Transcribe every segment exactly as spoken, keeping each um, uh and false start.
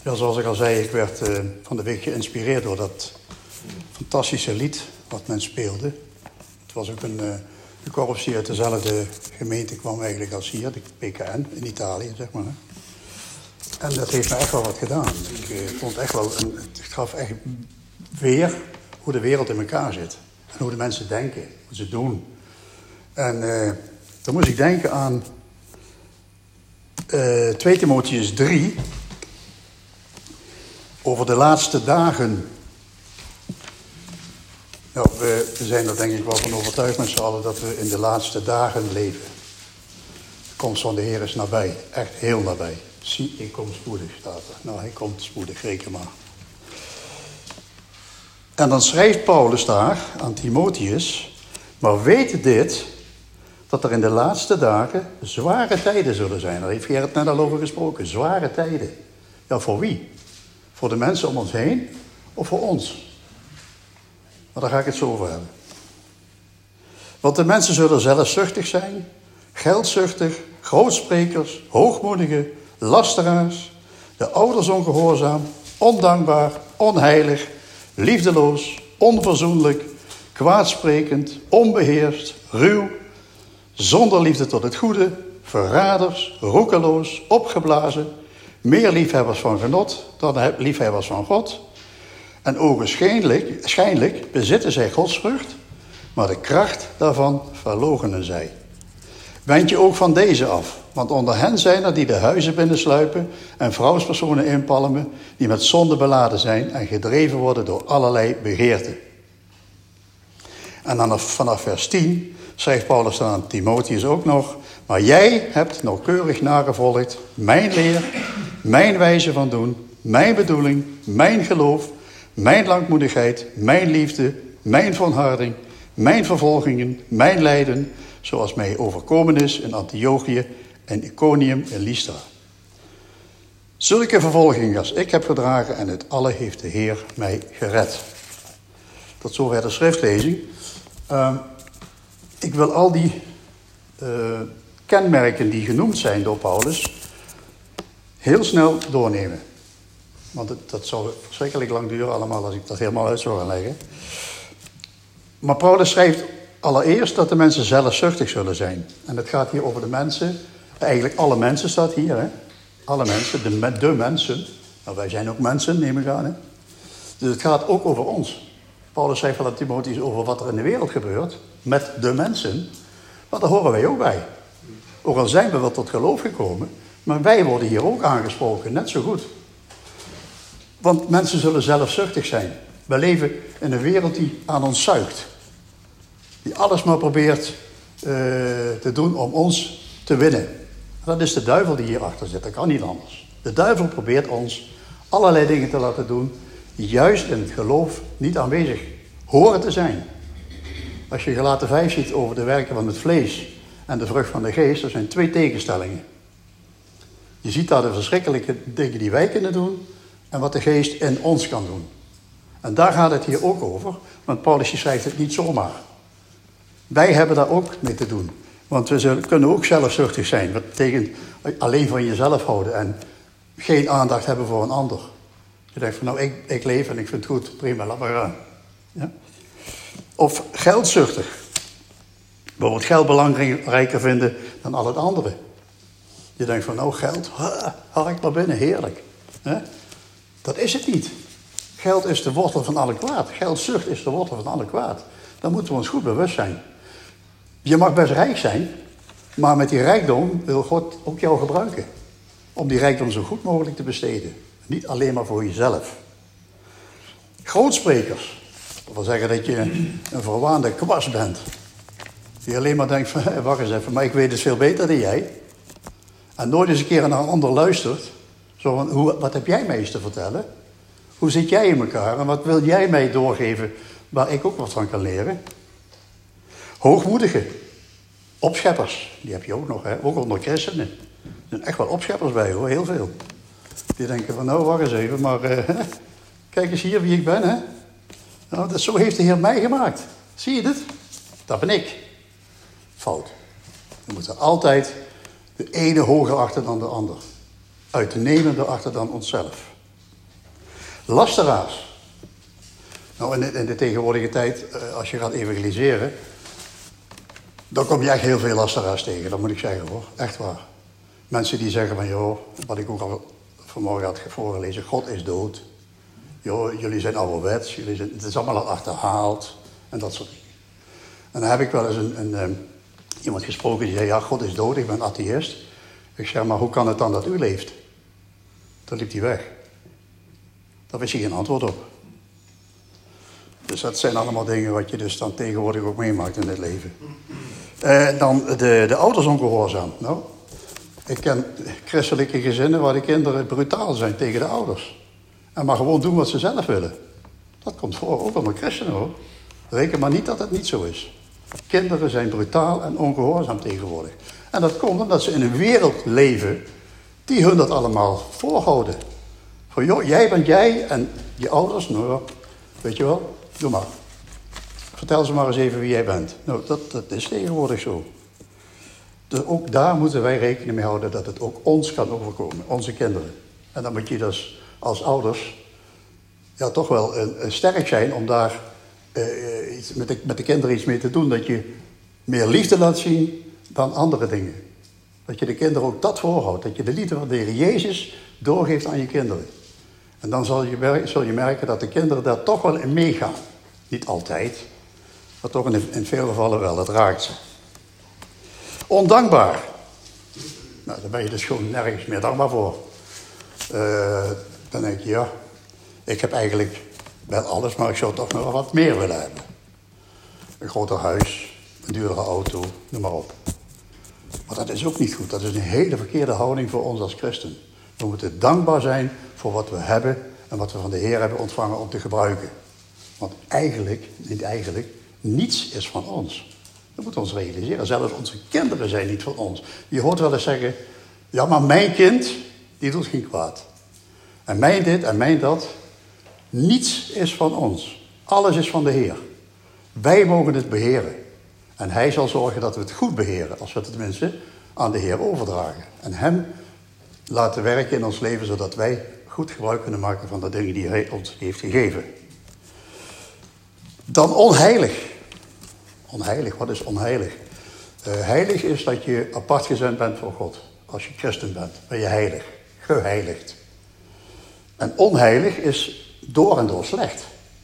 Ja, zoals ik al zei, ik werd uh, van de week geïnspireerd door dat fantastische lied wat men speelde. Het was ook een, uh, een korps die uit dezelfde gemeente kwam eigenlijk als hier, de P K N in Italië, zeg maar. En dat heeft me echt wel wat gedaan. Ik uh, vond echt wel, een, het gaf echt weer hoe de wereld in elkaar zit. En hoe de mensen denken, hoe ze doen. En uh, dan moest ik denken aan uh, twee Timotheüs drie... over de laatste dagen. Nou, we, we zijn er denk ik wel van overtuigd met z'n allen dat we in de laatste dagen leven. De komst van de Heer is nabij, echt heel nabij. Zie, ik kom spoedig, staat er. Nou, hij komt spoedig, reken maar. En dan schrijft Paulus daar aan Timotheus, maar weet dit, dat er in de laatste dagen zware tijden zullen zijn. Daar heeft Gerrit net al over gesproken, zware tijden. Ja, voor wie? Voor de mensen om ons heen of voor ons? Maar daar ga ik het zo over hebben. Want de mensen zullen zelfzuchtig zijn, geldzuchtig, grootsprekers, hoogmoedigen, lasteraars, de ouders ongehoorzaam, ondankbaar, onheilig, liefdeloos, onverzoenlijk, kwaadsprekend, onbeheerst, ruw, zonder liefde tot het goede, verraders, roekeloos, opgeblazen, meer liefhebbers van genot dan liefhebbers van God. En ogenschijnlijk schijnlijk bezitten zij godsvrucht, maar de kracht daarvan verloochenen zij. Wend je ook van deze af, want onder hen zijn er die de huizen binnensluipen en vrouwspersonen inpalmen, die met zonde beladen zijn en gedreven worden door allerlei begeerten. En dan vanaf vers tien schrijft Paulus dan aan Timotheus ook nog, maar jij hebt nauwkeurig nagevolgd mijn leer, mijn wijze van doen, mijn bedoeling, mijn geloof, mijn langmoedigheid, mijn liefde, mijn volharding, mijn vervolgingen, mijn lijden, zoals mij overkomen is in Antiochië en Iconium en Lystra. Zulke vervolgingen als ik heb gedragen en het alle heeft de Heer mij gered. Tot zover de schriftlezing. Uh, ik wil al die uh, kenmerken die genoemd zijn door Paulus heel snel doornemen. Want het, dat zou verschrikkelijk lang duren allemaal als ik dat helemaal uit zou gaan leggen. Maar Paulus schrijft allereerst dat de mensen zelfzuchtig zullen zijn. En het gaat hier over de mensen, eigenlijk alle mensen staat hier. Hè? Alle mensen, de, de mensen. Nou, wij zijn ook mensen, neem ik aan. Hè? Dus het gaat ook over ons. Paulus schrijft van Timotheus over wat er in de wereld gebeurt. Met de mensen. Maar daar horen wij ook bij. Ook al zijn we wel tot geloof gekomen. Maar wij worden hier ook aangesproken, net zo goed. Want mensen zullen zelfzuchtig zijn. We leven in een wereld die aan ons zuigt. Die alles maar probeert uh, te doen om ons te winnen. Dat is de duivel die hierachter zit, dat kan niet anders. De duivel probeert ons allerlei dingen te laten doen die juist in het geloof niet aanwezig horen te zijn. Als je Galaten vijf ziet over de werken van het vlees en de vrucht van de geest, er zijn twee tegenstellingen. Je ziet daar de verschrikkelijke dingen die wij kunnen doen en wat de geest in ons kan doen. En daar gaat het hier ook over, want Paulus schrijft het niet zomaar. Wij hebben daar ook mee te doen. Want we zullen, kunnen ook zelfzuchtig zijn. Wat betekent alleen van jezelf houden en geen aandacht hebben voor een ander. Je denkt van nou, ik, ik leef en ik vind het goed, prima, laat maar gaan. Ja? Of geldzuchtig. Bijvoorbeeld geld belangrijker vinden dan al het andere. Je denkt van nou, geld, ha, haal ik maar binnen, heerlijk. Ja? Dat is het niet. Geld is de wortel van alle kwaad. Geldzucht is de wortel van alle kwaad. Daar moeten we ons goed bewust zijn. Je mag best rijk zijn, maar met die rijkdom wil God ook jou gebruiken. Om die rijkdom zo goed mogelijk te besteden. Niet alleen maar voor jezelf. Grootsprekers. Dat wil zeggen dat je een verwaande kwast bent. Die alleen maar denkt van, wacht eens even, maar ik weet het veel beter dan jij. En nooit eens een keer naar een ander luistert. Zo van, hoe, wat heb jij mij eens te vertellen? Hoe zit jij in elkaar en wat wil jij mij doorgeven waar ik ook wat van kan leren? Hoogmoedigen. Opscheppers. Die heb je ook nog, hè? Ook onder christenen. Er zijn echt wel opscheppers bij, hoor. Heel veel. Die denken van, nou, wacht eens even, maar uh, kijk eens hier wie ik ben, hè. Nou, dat, zo heeft de Heer mij gemaakt. Zie je dit? Dat ben ik. Fout. We moeten altijd de ene hoger achter dan de ander. Uitnemender achter dan onszelf. Lasteraars. Nou, in de, in de tegenwoordige tijd, als je gaat evangeliseren, dan kom je echt heel veel lasteraars tegen, dat moet ik zeggen hoor. Echt waar. Mensen die zeggen van, joh, wat ik ook al vanmorgen had voorgelezen, God is dood. Joh, jullie zijn ouderwets, jullie zijn, het is allemaal al achterhaald en dat soort dingen. En dan heb ik wel eens een, een, een, iemand gesproken die zei, ja, God is dood, ik ben atheïst. Ik zeg, maar hoe kan het dan dat u leeft? Dan liep hij weg. Daar wist hij geen antwoord op. Dus dat zijn allemaal dingen wat je dus dan tegenwoordig ook meemaakt in het leven. Uh, dan de, de ouders ongehoorzaam. Nou, ik ken christelijke gezinnen waar de kinderen brutaal zijn tegen de ouders. En maar gewoon doen wat ze zelf willen. Dat komt voor, ook onder christenen hoor. Reken maar niet dat het niet zo is. Kinderen zijn brutaal en ongehoorzaam tegenwoordig. En dat komt omdat ze in een wereld leven die hun dat allemaal voorhouden. Van joh, jij bent jij en je ouders, nou, weet je wel, doe maar. Vertel ze maar eens even wie jij bent. Nou, dat, dat is tegenwoordig zo. Dus ook daar moeten wij rekening mee houden dat het ook ons kan overkomen, onze kinderen. En dan moet je dus als ouders ja, toch wel een, een sterk zijn om daar uh, iets, met, de, met de kinderen iets mee te doen. Dat je meer liefde laat zien dan andere dingen. Dat je de kinderen ook dat voorhoudt. Dat je de liefde van de Heer Jezus doorgeeft aan je kinderen. En dan zal je, zul je merken dat de kinderen daar toch wel in meegaan. Niet altijd, maar toch in, in veel gevallen wel. Het raakt ze. Ondankbaar. Nou, daar ben je dus gewoon nergens meer dankbaar voor. Uh, dan denk je, ja, ik heb eigenlijk wel alles, maar ik zou toch nog wel wat meer willen hebben. Een groter huis, een duurdere auto, noem maar op. Maar dat is ook niet goed. Dat is een hele verkeerde houding voor ons als christen. We moeten dankbaar zijn voor wat we hebben en wat we van de Heer hebben ontvangen om te gebruiken. Want eigenlijk, niet eigenlijk, niets is van ons. Dat moeten we ons realiseren. Zelfs onze kinderen zijn niet van ons. Je hoort wel eens zeggen, ja maar mijn kind, die doet geen kwaad. En mijn dit en mijn dat. Niets is van ons. Alles is van de Heer. Wij mogen het beheren. En Hij zal zorgen dat we het goed beheren. Als we het tenminste aan de Heer overdragen. En Hem laten werken in ons leven. Zodat wij goed gebruik kunnen maken van de dingen die Hij ons heeft gegeven. Dan onheilig. Onheilig, wat is onheilig? Uh, heilig is dat je apart gezet bent voor God. Als je christen bent, ben je heilig. Geheiligd. En onheilig is door en door slecht.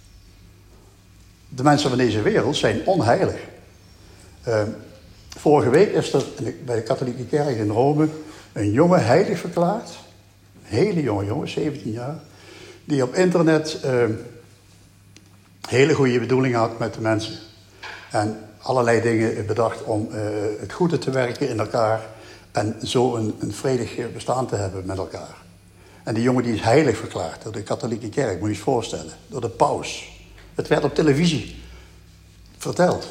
De mensen van deze wereld zijn onheilig. Uh, vorige week is er bij de katholieke kerk in Rome een jongen heilig verklaard. Een hele jonge jongen, zeventien jaar. Die op internet uh, hele goede bedoelingen had met de mensen. En allerlei dingen bedacht om uh, het goede te werken in elkaar. En zo een, een vredig bestaan te hebben met elkaar. En die jongen die is heilig verklaard door de katholieke kerk, moet je je voorstellen. Door de paus. Het werd op televisie verteld.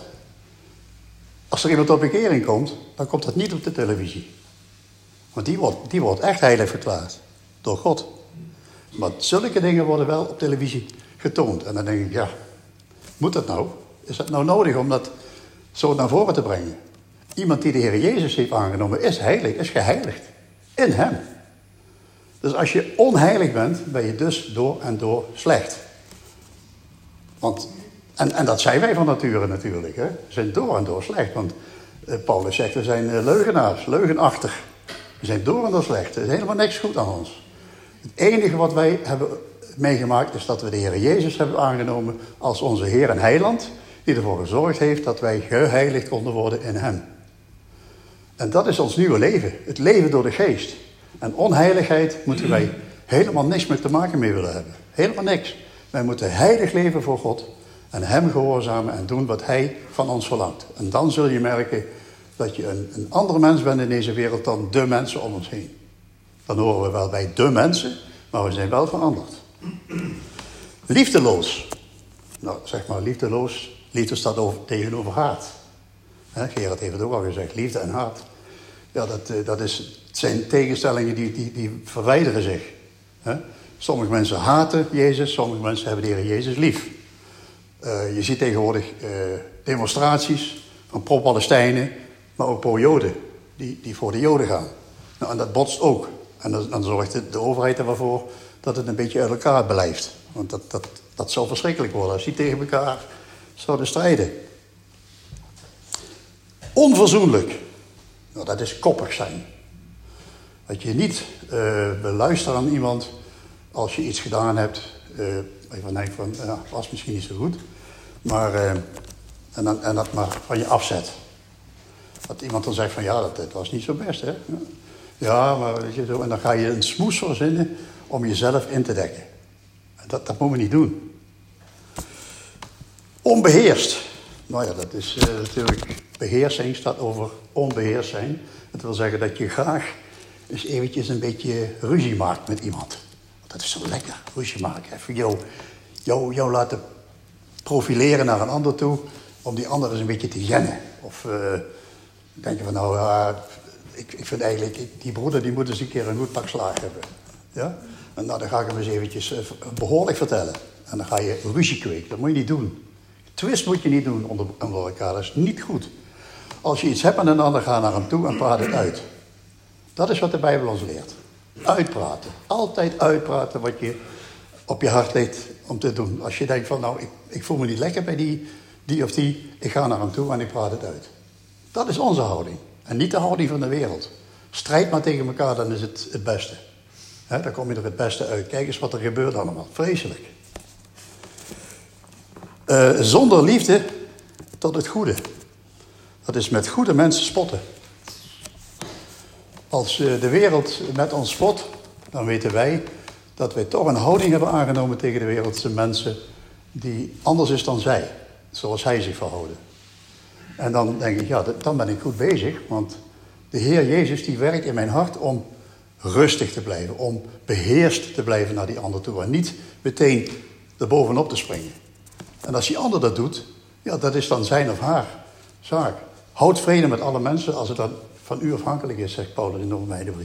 Als er iemand tot bekering komt, dan komt dat niet op de televisie. Want die wordt, die wordt echt heilig verklaard. Door God. Maar zulke dingen worden wel op televisie getoond. En dan denk ik, ja, moet dat nou? Is dat nou nodig om dat zo naar voren te brengen? Iemand die de Heer Jezus heeft aangenomen is heilig, is geheiligd. In Hem. Dus als je onheilig bent, ben je dus door en door slecht. Want, en, en dat zijn wij van nature natuurlijk. Hè? We zijn door en door slecht. Want uh, Paulus zegt, we zijn uh, leugenaars, leugenachtig. We zijn door en door slecht. Er is helemaal niks goed aan ons. Het enige wat wij hebben meegemaakt is dat we de Heer Jezus hebben aangenomen als onze Heer en Heiland. Die ervoor gezorgd heeft dat wij geheiligd konden worden in Hem. En dat is ons nieuwe leven. Het leven door de geest. En onheiligheid moeten wij helemaal niks meer te maken mee willen hebben. Helemaal niks. Wij moeten heilig leven voor God. En Hem gehoorzamen en doen wat Hij van ons verlangt. En dan zul je merken dat je een, een andere mens bent in deze wereld dan de mensen om ons heen. Dan horen we wel bij de mensen, maar we zijn wel veranderd. Liefdeloos. Nou, zeg maar liefdeloos. Liefde staat over, tegenover haat. He, Gerard heeft het ook al gezegd. Liefde en haat. Ja, dat, dat is, het zijn tegenstellingen die, die, die verwijderen zich. He? Sommige mensen haten Jezus. Sommige mensen hebben de Heer Jezus lief. Uh, je ziet tegenwoordig uh, demonstraties van pro-Palestijnen. Maar ook pro-Joden. Die, die voor de Joden gaan. Nou, en dat botst ook. En dan, dan zorgt de, de overheid ervoor dat het een beetje uit elkaar blijft. Want dat, dat, dat zou verschrikkelijk worden als die tegen elkaar zouden strijden. Onverzoenlijk. Nou, dat is koppig zijn. Dat je niet uh, wil luisteren aan iemand als je iets gedaan hebt. Uh, even denken van, ja, was misschien niet zo goed. Maar, uh, en, dan, en dat maar van je afzet. Dat iemand dan zegt van, ja, dat, dat was niet zo best, hè. Ja, maar weet je zo. En dan ga je een smoes verzinnen om jezelf in te dekken. Dat, dat moeten we niet doen. Onbeheerst. Nou ja, dat is uh, natuurlijk... Beheersing staat over onbeheerst zijn. Dat wil zeggen dat je graag eens eventjes een beetje ruzie maakt met iemand. Dat is zo lekker, ruzie maken. Even jou, jou, jou laten profileren naar een ander toe... om die ander eens een beetje te jennen. Of uh, denk je van, nou ja... Ik, ik vind eigenlijk, ik, die broeder die moet eens een keer een goed pak slaag hebben. Ja? En nou, dan ga ik hem eens eventjes uh, behoorlijk vertellen. En dan ga je ruzie kweken. Dat moet je niet doen. Twist moet je niet doen onder, onder elkaar. Dat is niet goed. Als je iets hebt met een ander, ga naar hem toe en praat het uit. Dat is wat de Bijbel ons leert. Uitpraten. Altijd uitpraten wat je op je hart ligt om te doen. Als je denkt van, nou, ik, ik voel me niet lekker bij die, die of die. Ik ga naar hem toe en ik praat het uit. Dat is onze houding. En niet de houding van de wereld. Strijd maar tegen elkaar, dan is het het beste. He, dan kom je er het beste uit. Kijk eens wat er gebeurt allemaal. Vreselijk. Uh, zonder liefde tot het goede. Dat is met goede mensen spotten. Als uh, de wereld met ons spot, dan weten wij dat wij toch een houding hebben aangenomen tegen de wereldse mensen die anders is dan zij. Zoals hij zich verhouden. En dan denk ik, ja, dan ben ik goed bezig. Want de Heer Jezus die werkt in mijn hart om rustig te blijven. Om beheerst te blijven naar die ander toe. En niet meteen erbovenop te springen. En als die ander dat doet, ja, dat is dan zijn of haar zaak. Houd vrede met alle mensen als het dan van u afhankelijk is, zegt Paulus in de Romeinenbrief.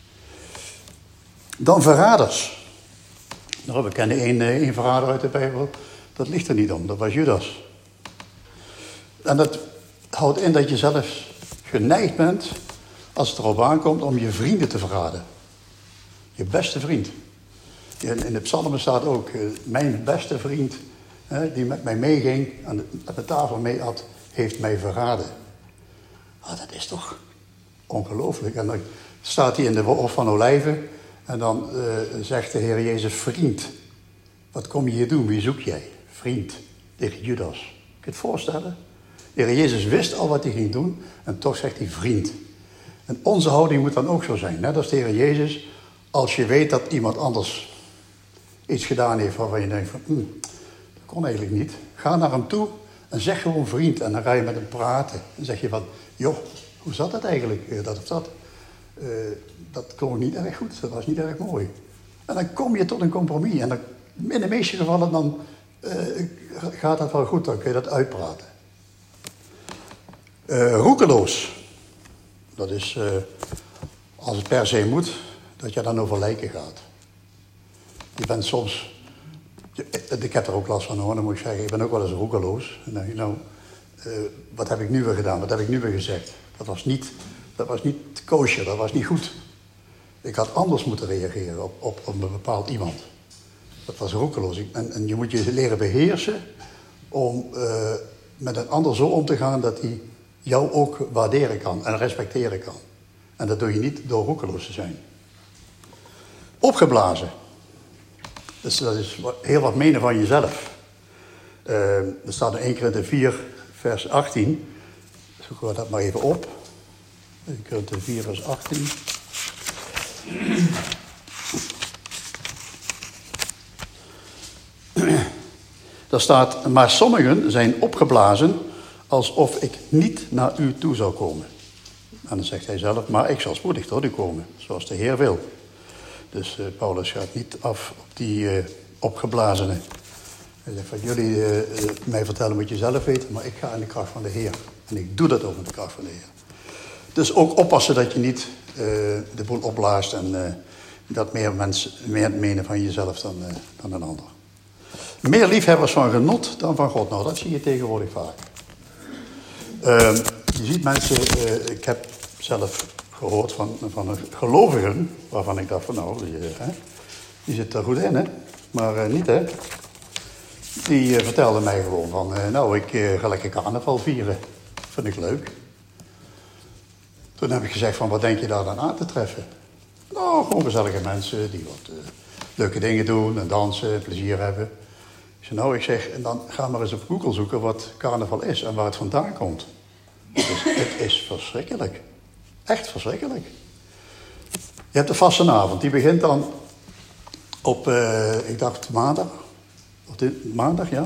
Dan verraders. Nou, we kennen één, één verrader uit de Bijbel. Dat ligt er niet om, dat was Judas. En dat houdt in dat je zelfs geneigd bent, als het erop aankomt, om je vrienden te verraden. Je beste vriend. In de psalmen staat ook, mijn beste vriend, die met mij meeging, aan de, aan de tafel mee had, heeft mij verraden. Ah, dat is toch ongelooflijk. En dan staat hij in de Hof van Olijven en dan uh, zegt de Heer Jezus, vriend, wat kom je hier doen? Wie zoek jij? Vriend, tegen Judas. Kun je het voorstellen? De Heer Jezus wist al wat hij ging doen en toch zegt hij vriend. En onze houding moet dan ook zo zijn. Net als de Heer Jezus, als je weet dat iemand anders iets gedaan heeft waarvan je denkt van, hm, dat kon eigenlijk niet. Ga naar hem toe en zeg gewoon vriend. En dan ga je met hem praten. En zeg je van, joh, hoe zat dat eigenlijk, dat of dat? Uh, dat klonk niet erg goed, dat was niet erg mooi. En dan kom je tot een compromis. En dan, in de meeste gevallen dan uh, gaat dat wel goed, dan kun je dat uitpraten. Uh, roekeloos. Dat is, uh, als het per se moet, dat je dan over lijken gaat. Je bent soms... Ik heb er ook last van hoor, dan moet ik zeggen, ik ben ook wel eens roekeloos. En dan denk je, nou, uh, wat heb ik nu weer gedaan, wat heb ik nu weer gezegd? Dat was niet, dat was niet kosher, dat was niet goed. Ik had anders moeten reageren op, op, op een bepaald iemand. Dat was roekeloos. En, en je moet je leren beheersen om uh, met een ander zo om te gaan dat hij jou ook waarderen kan en respecteren kan. En dat doe je niet door roekeloos te zijn. Opgeblazen. Dus dat is heel wat menen van jezelf. Uh, er staat in Eerste Korinthe vier, vers achttien. Zoeken we dat maar even op. Eerste Korinthe vier, vers achttien. Daar staat, maar sommigen zijn opgeblazen alsof ik niet naar u toe zou komen. En dan zegt hij zelf, maar ik zal spoedig tot u komen, zoals de Heer wil. Dus uh, Paulus gaat niet af op die uh, opgeblazenen. Hij zegt van jullie uh, uh, mij vertellen moet je zelf weten, maar ik ga in de kracht van de Heer. En ik doe dat ook in de kracht van de Heer. Dus ook oppassen dat je niet uh, de boel opblaast en uh, dat meer mensen meer menen van jezelf dan, uh, dan een ander. Meer liefhebbers van genot dan van God. Nou, dat zie je tegenwoordig vaak. Uh, je ziet mensen, uh, ik heb zelf gehoord van, van een gelovigen, waarvan ik dacht van nou, je, hè, Die zit er goed in, hè? Maar uh, niet, hè? Die uh, vertelde mij gewoon van... Uh, nou, ik uh, ga lekker carnaval vieren. Vind ik leuk. Toen heb ik gezegd van, wat denk je daar dan aan te treffen? Nou, gewoon gezellige mensen die wat uh, leuke dingen doen en dansen, plezier hebben. Ik zei, nou, ik zeg, en dan ga maar eens op Google zoeken wat carnaval is en waar het vandaan komt. Het is, het is verschrikkelijk. Echt verschrikkelijk. Je hebt de vastenavond, die begint dan op, uh, ik dacht maandag. Of dit, maandag, ja.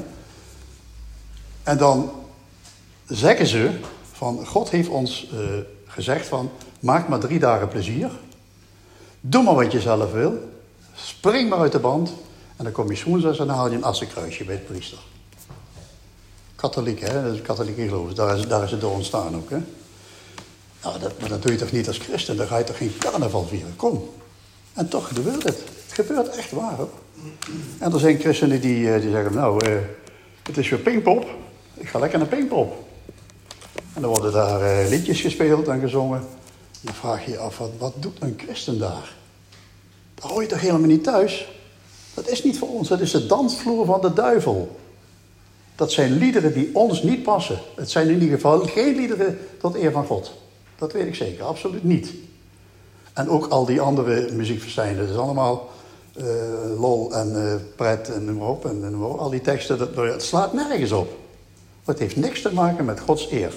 En dan zeggen ze van, God heeft ons uh, gezegd van, maak maar drie dagen plezier. Doe maar wat je zelf wil. Spring maar uit de band. En dan kom je 's woensdags en dan haal je een assenkruisje bij de priester. Katholiek, hè? Dat is katholieke geloof. Daar is, daar is het door ontstaan ook, hè? Nou, dat, maar dat doe je toch niet als christen? Dan ga je toch geen carnaval vieren? Kom. En toch gebeurt het. Het gebeurt echt waar, hoor. En er zijn christenen die, die zeggen, nou, uh, het is weer Pinkpop. Ik ga lekker naar Pinkpop. En dan worden daar uh, liedjes gespeeld en gezongen. En dan vraag je je af, wat, wat doet een christen daar? Daar hoor je toch helemaal niet thuis? Dat is niet voor ons, dat is de dansvloer van de duivel. Dat zijn liederen die ons niet passen. Het zijn in ieder geval geen liederen tot eer van God. Dat weet ik zeker, absoluut niet. En ook al die andere muziekverstijnen, dat is allemaal uh, lol en uh, pret en noem maar op. En, en al die teksten, dat, het slaat nergens op. Maar het heeft niks te maken met Gods eer.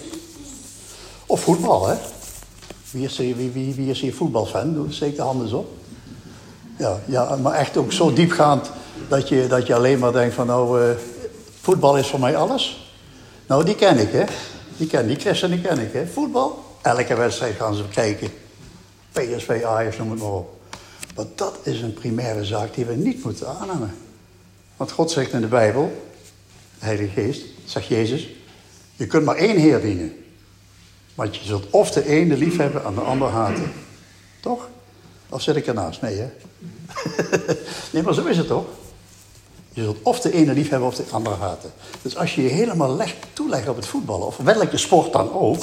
Of voetbal, hè. Wie is hier, wie, wie, wie is hier voetbalfan? Doe steek de handen eens op. Ja, ja, maar echt ook zo diepgaand dat je, dat je alleen maar denkt van nou, uh, voetbal is voor mij alles. Nou, die ken ik, hè. Die ken die christenen ken ik, hè. Voetbal, elke wedstrijd gaan ze kijken. P S V, Ajax, noem het maar op. Maar dat is een primaire zaak die we niet moeten aannemen. Want God zegt in de Bijbel, de Heilige Geest, zegt Jezus, je kunt maar één Heer dienen. Want je zult of de ene lief hebben en de ander haten. Toch? Of zit ik ernaast? Nee, hè? Nee, maar zo is het toch? Je zult of de ene lief hebben of de andere haten. Dus als je je helemaal legt, toelegt op het voetballen, of welke sport dan ook,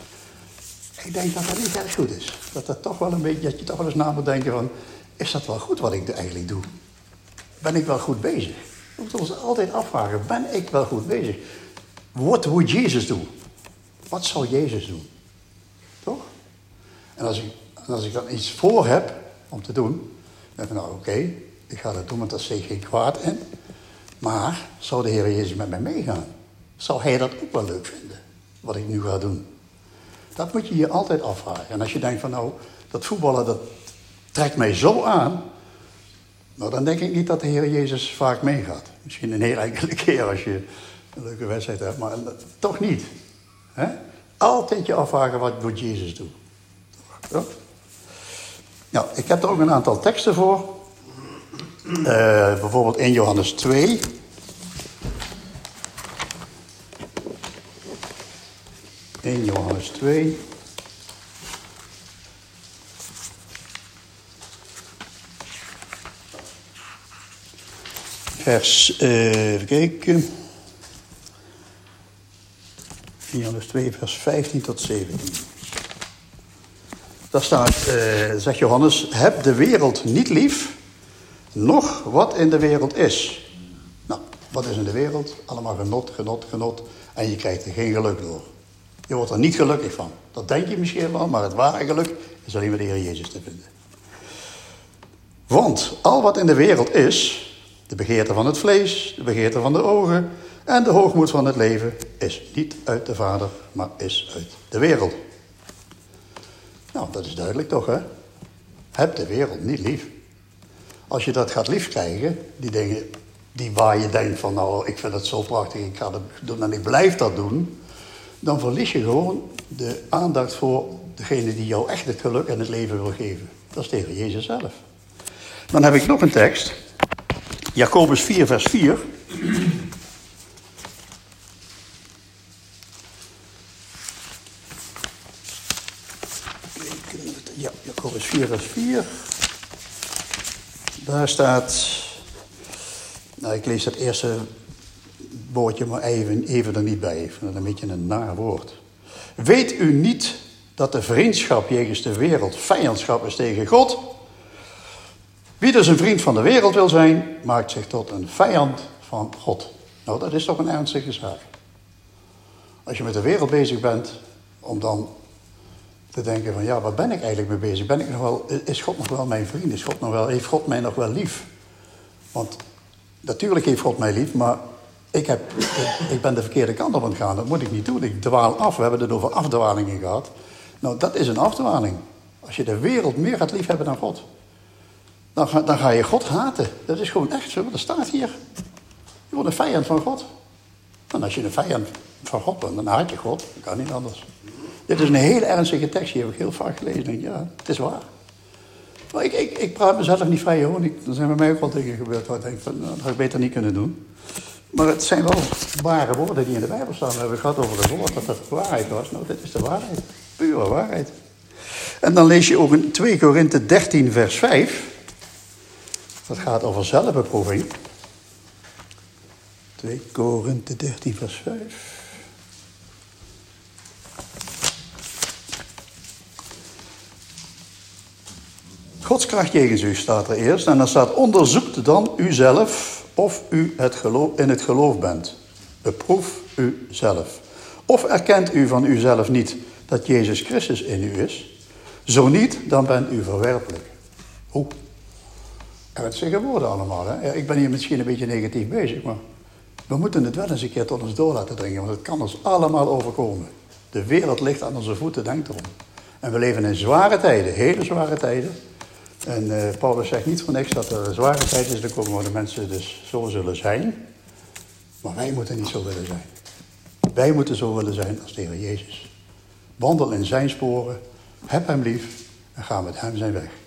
ik denk dat dat niet erg goed is. Dat, dat, toch wel een beetje, dat je toch wel eens na moet denken van, is dat wel goed wat ik eigenlijk doe? Ben ik wel goed bezig? We moeten ons altijd afvragen, ben ik wel goed bezig? What would Jesus do? Wat zou Jezus doen? Toch? En als ik, en als ik dan iets voor heb om te doen, dan denk ik, nou oké, okay, ik ga dat doen, want daar steekt geen kwaad in. Maar zou de Heer Jezus met mij meegaan? Zou Hij dat ook wel leuk vinden, wat ik nu ga doen? Dat moet je je altijd afvragen. En als je denkt van nou, dat voetballen, dat trekt mij zo aan, nou dan denk ik niet dat de Heer Jezus vaak meegaat. Misschien een heel enkele keer als je een leuke wedstrijd hebt, maar toch niet. He? Altijd je afvragen, wat moet Jezus doen? Ja? Nou, ik heb er ook een aantal teksten voor. Uh, bijvoorbeeld in Johannes twee. in Johannes twee. Vers, uh, even kijken. Johannes twee, vers vijftien tot zeventien. Daar staat, uh, zegt Johannes, heb de wereld niet lief, noch wat in de wereld is. Nou, wat is in de wereld? Allemaal genot, genot, genot. En je krijgt er geen geluk door. Je wordt er niet gelukkig van. Dat denk je misschien wel, maar het ware geluk is alleen bij de Heer Jezus te vinden. Want al wat in de wereld is, de begeerte van het vlees, de begeerte van de ogen en de hoogmoed van het leven, is niet uit de Vader, maar is uit de wereld. Nou, dat is duidelijk toch, hè? Heb de wereld niet lief. Als je dat gaat lief krijgen, die dingen die waar je denkt van, nou, ik vind het zo prachtig, ik ga dat doen en ik blijf dat doen, dan verlies je gewoon de aandacht voor degene die jou echt het geluk en het leven wil geven. Dat is tegen Jezus zelf. Dan heb ik nog een tekst. Jacobus vier, vers vier. Ja, Jacobus vier, vers vier. Daar staat... Nou, ik lees dat eerste woordje maar even, even er niet bij. Ik vind dat een beetje een naar woord. Weet u niet dat de vriendschap jegens de wereld vijandschap is tegen God? Wie dus een vriend van de wereld wil zijn, maakt zich tot een vijand van God. Nou, dat is toch een ernstige zaak. Als je met de wereld bezig bent, om dan te denken van, ja, waar ben ik eigenlijk mee bezig? Ben ik nog wel, is God nog wel mijn vriend? Is God nog wel, heeft God mij nog wel lief? Want natuurlijk heeft God mij lief, maar ik, heb, ik ben de verkeerde kant op aan het gaan. Dat moet ik niet doen. Ik dwaal af. We hebben het over afdwalingen gehad. Nou, dat is een afdwaling. Als je de wereld meer gaat liefhebben dan God, dan ga, dan ga je God haten. Dat is gewoon echt zo. Dat staat hier. Je wordt een vijand van God. En als je een vijand van God bent, dan haat je God. Dat kan niet anders. Dit is een heel ernstige tekst. Die heb ik heel vaak gelezen. Ik denk, ja, het is waar. Maar ik, ik, ik praat mezelf niet vrij, hoor. Ik, er zijn bij mij ook wel dingen gebeurd waar ik denk, van, nou, dat had ik beter niet kunnen doen. Maar het zijn wel ware woorden die in de Bijbel staan. We hebben gehad over het woord, dat dat waarheid was. Nou, dit is de waarheid. Pure waarheid. En dan lees je ook in twee Korinthe dertien vers vijf. Dat gaat over zelfbeproeving. twee Korinthe dertien vers vijf. Gods kracht jegens u staat er eerst. En dan staat, onderzoekt dan uzelf of u het geloof, in het geloof bent. Beproef uzelf. Of erkent u van uzelf niet dat Jezus Christus in u is? Zo niet, dan bent u verwerpelijk. Hoe? Ernstige woorden allemaal. Hè? Ik ben hier misschien een beetje negatief bezig, maar we moeten het wel eens een keer tot ons door laten dringen. Want het kan ons allemaal overkomen. De wereld ligt aan onze voeten, denk erom. En we leven in zware tijden, hele zware tijden. En uh, Paulus zegt niet voor niks dat er een zware tijd is. Dan komen de mensen dus zo zullen zijn. Maar wij moeten niet zo willen zijn. Wij moeten zo willen zijn als de Heer Jezus. Wandel in zijn sporen, heb hem lief en ga met hem zijn weg.